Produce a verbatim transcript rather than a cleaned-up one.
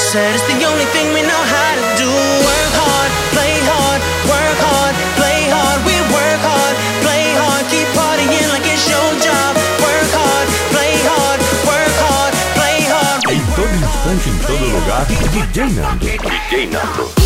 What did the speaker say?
said it's the only thing we know how to do. Work hard, play hard, work hard, play hard. We work hard, play hard, keep partying like it's your job. Work hard, play hard, work hard, play hard. Em todo instante, em todo lugar, D J Nando. D J Nando.